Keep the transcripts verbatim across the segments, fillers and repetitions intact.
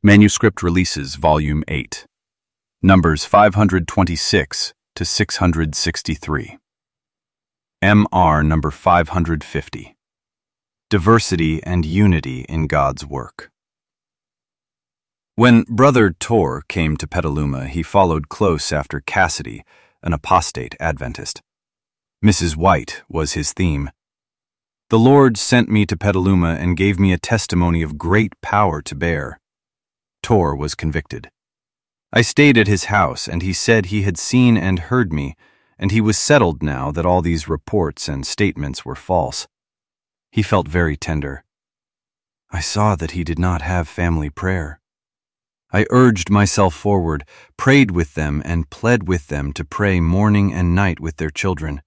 Manuscript Releases, Volume eight. Numbers five hundred twenty-six to six hundred sixty-three. M R number five hundred fifty. Diversity and Unity in God's Work. When Brother Tor came to Petaluma, he followed close after Cassidy, an apostate Adventist. Missus White was his theme. The Lord sent me to Petaluma and gave me a testimony of great power to bear. Tor was convicted. I stayed at his house, and he said he had seen and heard me, and he was settled now that all these reports and statements were false. He felt very tender. I saw that he did not have family prayer. I urged myself forward, prayed with them, and pled with them to pray morning and night with their children.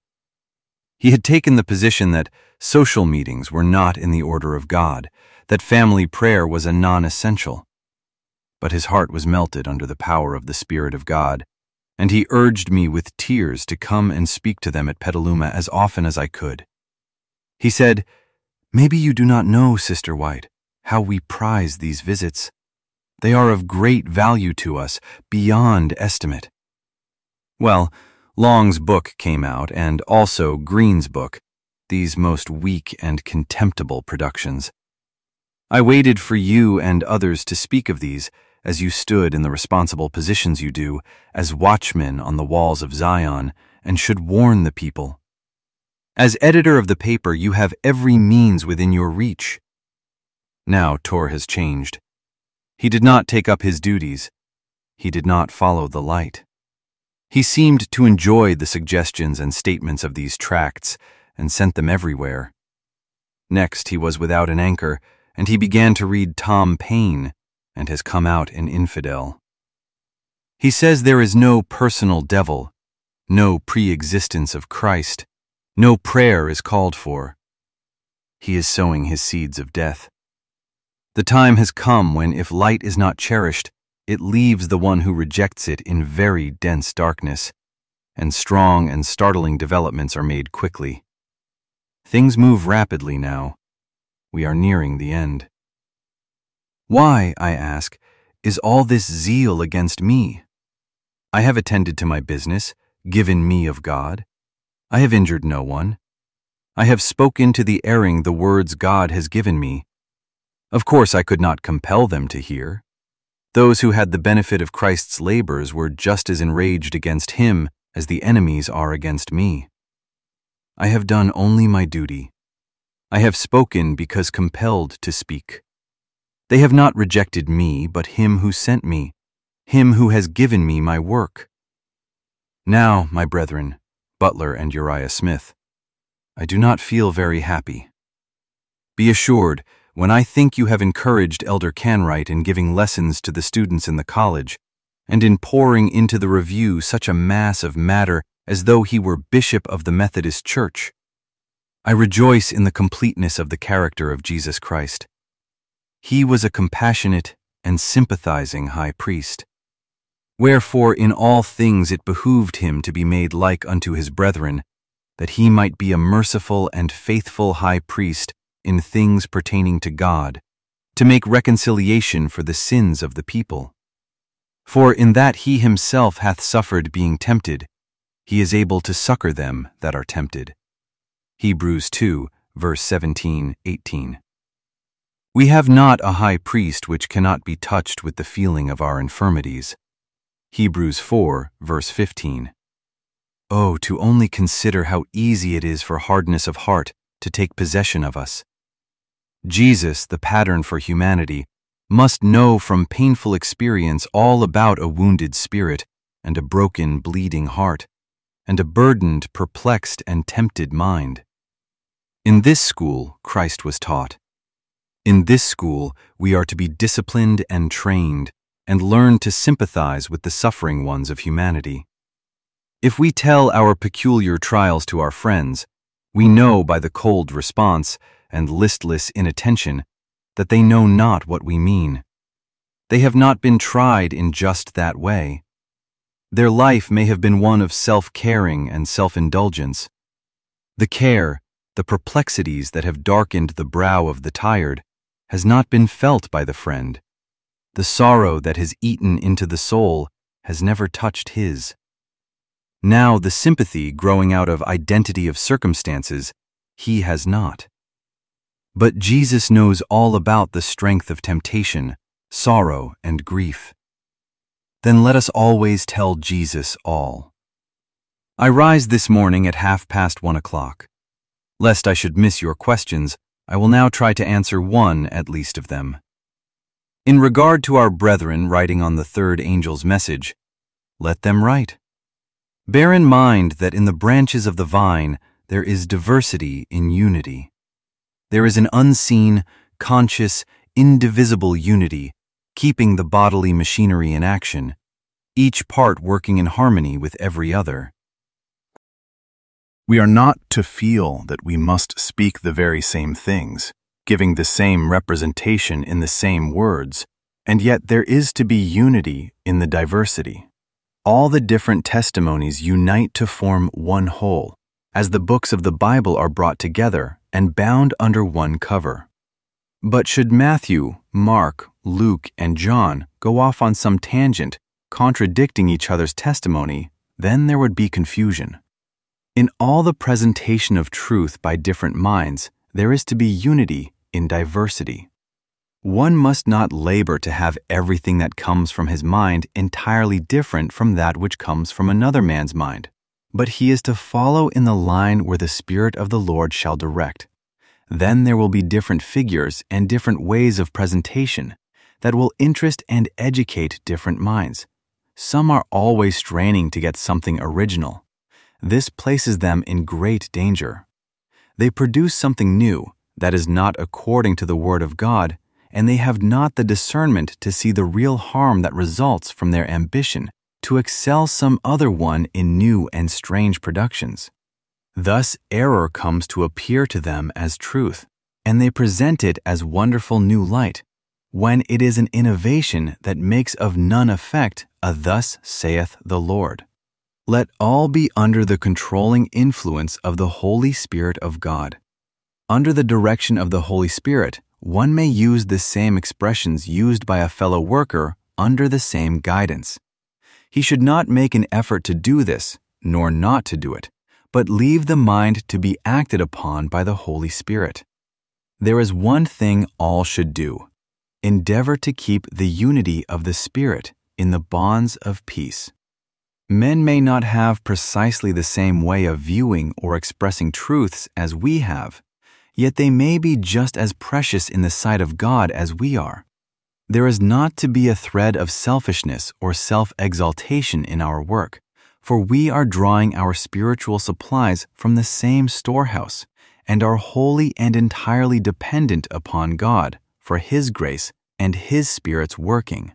He had taken the position that social meetings were not in the order of God, that family prayer was a non-essential. But his heart was melted under the power of the Spirit of God, and he urged me with tears to come and speak to them at Petaluma as often as I could. He said, "Maybe you do not know, Sister White, how we prize these visits. They are of great value to us, beyond estimate." Well, Long's book came out, and also Green's book, these most weak and contemptible productions. I waited for you and others to speak of these, as you stood in the responsible positions you do, as watchmen on the walls of Zion, and should warn the people. As editor of the paper, you have every means within your reach. Now Tor has changed. He did not take up his duties. He did not follow the light. He seemed to enjoy the suggestions and statements of these tracts, and sent them everywhere. Next he was without an anchor, and he began to read Tom Paine, and has come out an infidel. He says there is no personal devil, no pre-existence of Christ, no prayer is called for. He is sowing his seeds of death. The time has come when, if light is not cherished, it leaves the one who rejects it in very dense darkness, and strong and startling developments are made quickly. Things move rapidly now. We are nearing the end. Why, I ask, is all this zeal against me? I have attended to my business, given me of God. I have injured no one. I have spoken to the erring the words God has given me. Of course I could not compel them to hear. Those who had the benefit of Christ's labors were just as enraged against him as the enemies are against me. I have done only my duty. I have spoken because compelled to speak. They have not rejected me, but him who sent me, him who has given me my work. Now, my brethren, Butler and Uriah Smith, I do not feel very happy. Be assured, when I think you have encouraged Elder Canright in giving lessons to the students in the college, and in pouring into the review such a mass of matter as though he were Bishop of the Methodist Church, I rejoice in the completeness of the character of Jesus Christ. He was a compassionate and sympathizing high priest. Wherefore in all things it behooved him to be made like unto his brethren, that he might be a merciful and faithful high priest in things pertaining to God, to make reconciliation for the sins of the people. For in that he himself hath suffered being tempted, he is able to succor them that are tempted. Hebrews two, verse seventeen, eighteen. We have not a high priest which cannot be touched with the feeling of our infirmities. Hebrews four, verse fifteen. Oh, to only consider how easy it is for hardness of heart to take possession of us. Jesus, the pattern for humanity, must know from painful experience all about a wounded spirit, and a broken, bleeding heart, and a burdened, perplexed, and tempted mind. In this school, Christ was taught. In this school, we are to be disciplined and trained, and learn to sympathize with the suffering ones of humanity. If we tell our peculiar trials to our friends, we know by the cold response and listless inattention that they know not what we mean. They have not been tried in just that way. Their life may have been one of self-caring and self-indulgence. The care, the perplexities that have darkened the brow of the tired, has not been felt by the friend. The sorrow that has eaten into the soul has never touched his. Now the sympathy growing out of identity of circumstances, he has not. But Jesus knows all about the strength of temptation, sorrow, and grief. Then let us always tell Jesus all. I rise this morning at half past one o'clock. Lest I should miss your questions, I will now try to answer one at least of them. In regard to our brethren writing on the third angel's message, let them write. Bear in mind that in the branches of the vine there is diversity in unity. There is an unseen, conscious, indivisible unity, keeping the bodily machinery in action, each part working in harmony with every other. We are not to feel that we must speak the very same things, giving the same representation in the same words, and yet there is to be unity in the diversity. All the different testimonies unite to form one whole, as the books of the Bible are brought together and bound under one cover. But should Matthew, Mark, Luke, and John go off on some tangent, contradicting each other's testimony, then there would be confusion. In all the presentation of truth by different minds, there is to be unity in diversity. One must not labor to have everything that comes from his mind entirely different from that which comes from another man's mind, but he is to follow in the line where the Spirit of the Lord shall direct. Then there will be different figures and different ways of presentation that will interest and educate different minds. Some are always straining to get something original. This places them in great danger. They produce something new that is not according to the Word of God, and they have not the discernment to see the real harm that results from their ambition to excel some other one in new and strange productions. Thus error comes to appear to them as truth, and they present it as wonderful new light, when it is an innovation that makes of none effect a "Thus saith the Lord." Let all be under the controlling influence of the Holy Spirit of God. Under the direction of the Holy Spirit, one may use the same expressions used by a fellow worker under the same guidance. He should not make an effort to do this, nor not to do it, but leave the mind to be acted upon by the Holy Spirit. There is one thing all should do: endeavor to keep the unity of the Spirit in the bonds of peace. Men may not have precisely the same way of viewing or expressing truths as we have, yet they may be just as precious in the sight of God as we are. There is not to be a thread of selfishness or self-exaltation in our work, for we are drawing our spiritual supplies from the same storehouse and are wholly and entirely dependent upon God for His grace and His Spirit's working.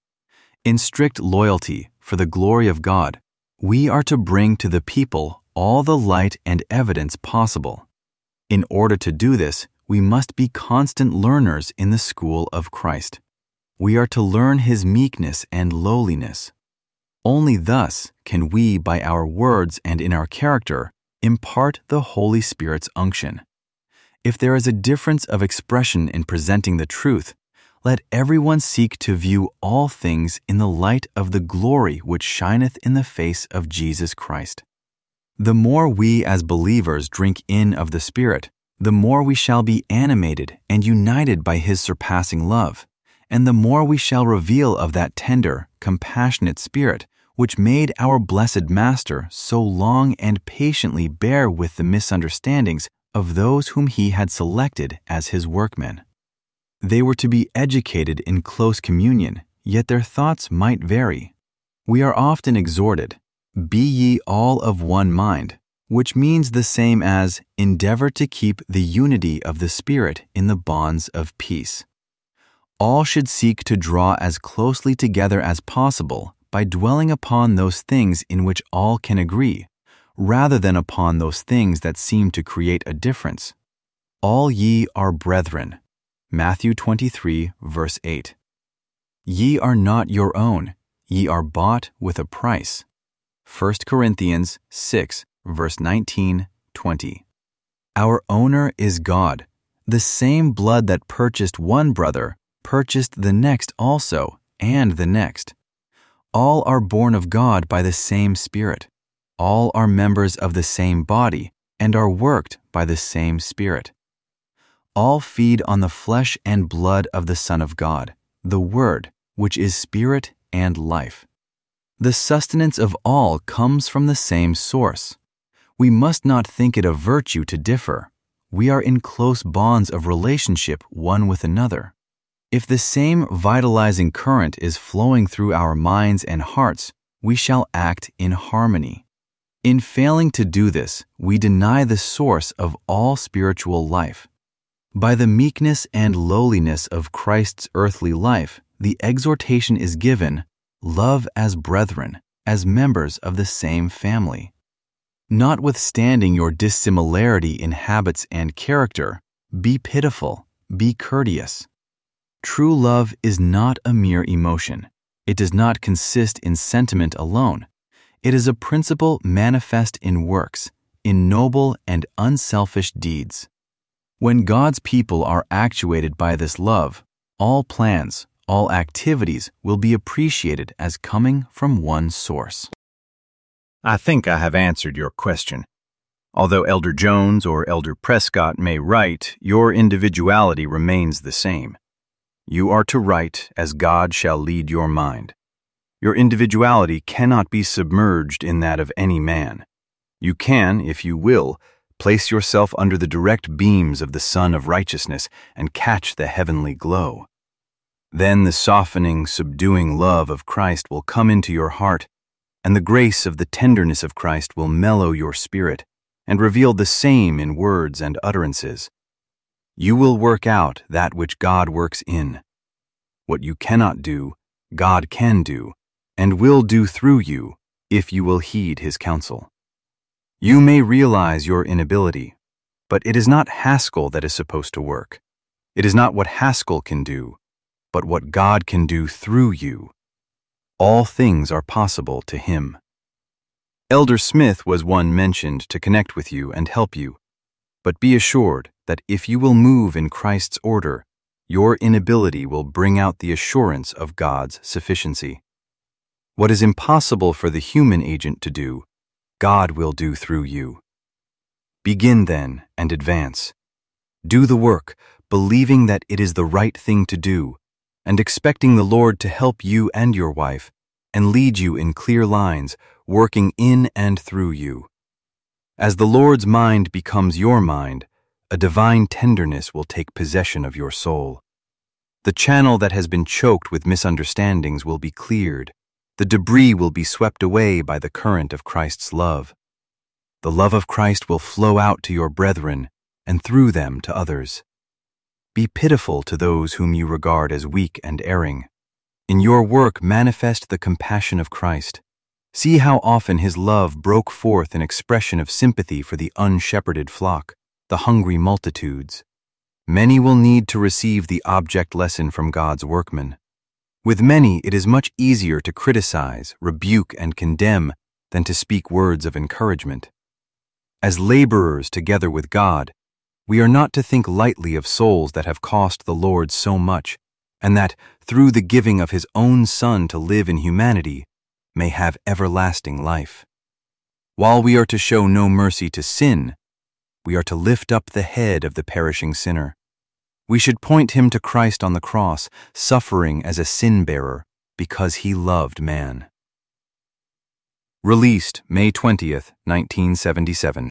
In strict loyalty, for the glory of God, we are to bring to the people all the light and evidence possible. In order to do this, we must be constant learners in the school of Christ. We are to learn His meekness and lowliness. Only thus can we, by our words and in our character, impart the Holy Spirit's unction. If there is a difference of expression in presenting the truth, let everyone seek to view all things in the light of the glory which shineth in the face of Jesus Christ. The more we as believers drink in of the Spirit, the more we shall be animated and united by His surpassing love, and the more we shall reveal of that tender, compassionate Spirit which made our blessed Master so long and patiently bear with the misunderstandings of those whom He had selected as His workmen. They were to be educated in close communion, yet their thoughts might vary. We are often exhorted, "Be ye all of one mind," which means the same as endeavor to keep the unity of the Spirit in the bonds of peace. All should seek to draw as closely together as possible by dwelling upon those things in which all can agree, rather than upon those things that seem to create a difference. All ye are brethren. Matthew twenty-three, verse eight. Ye are not your own, ye are bought with a price. First Corinthians six, verse nineteen, twenty. Our owner is God. The same blood that purchased one brother purchased the next also, and the next. All are born of God by the same Spirit. All are members of the same body, and are worked by the same Spirit. All feed on the flesh and blood of the Son of God, the Word, which is Spirit and life. The sustenance of all comes from the same source. We must not think it a virtue to differ. We are in close bonds of relationship one with another. If the same vitalizing current is flowing through our minds and hearts, we shall act in harmony. In failing to do this, we deny the source of all spiritual life. By the meekness and lowliness of Christ's earthly life, the exhortation is given, love as brethren, as members of the same family. Notwithstanding your dissimilarity in habits and character, be pitiful, be courteous. True love is not a mere emotion. It does not consist in sentiment alone. It is a principle manifest in works, in noble and unselfish deeds. When God's people are actuated by this love, all plans, all activities will be appreciated as coming from one source. I think I have answered your question. Although Elder Jones or Elder Prescott may write, your individuality remains the same. You are to write as God shall lead your mind. Your individuality cannot be submerged in that of any man. You can, if you will, place yourself under the direct beams of the Sun of Righteousness and catch the heavenly glow. Then the softening, subduing love of Christ will come into your heart, and the grace of the tenderness of Christ will mellow your spirit and reveal the same in words and utterances. You will work out that which God works in. What you cannot do, God can do, and will do through you if you will heed His counsel. You may realize your inability, but it is not Haskell that is supposed to work. It is not what Haskell can do, but what God can do through you. All things are possible to Him. Elder Smith was one mentioned to connect with you and help you, but be assured that if you will move in Christ's order, your inability will bring out the assurance of God's sufficiency. What is impossible for the human agent to do, God will do through you. Begin then and advance. Do the work, believing that it is the right thing to do, and expecting the Lord to help you and your wife, and lead you in clear lines, working in and through you. As the Lord's mind becomes your mind, a divine tenderness will take possession of your soul. The channel that has been choked with misunderstandings will be cleared. The debris will be swept away by the current of Christ's love. The love of Christ will flow out to your brethren, and through them to others. Be pitiful to those whom you regard as weak and erring. In your work manifest the compassion of Christ. See how often His love broke forth in expression of sympathy for the unshepherded flock, the hungry multitudes. Many will need to receive the object lesson from God's workmen. With many, it is much easier to criticize, rebuke, and condemn than to speak words of encouragement. As laborers together with God, we are not to think lightly of souls that have cost the Lord so much, and that, through the giving of His own Son to live in humanity, may have everlasting life. While we are to show no mercy to sin, we are to lift up the head of the perishing sinner. We should point him to Christ on the cross, suffering as a sin-bearer, because He loved man. Released May twentieth, nineteen seventy-seven.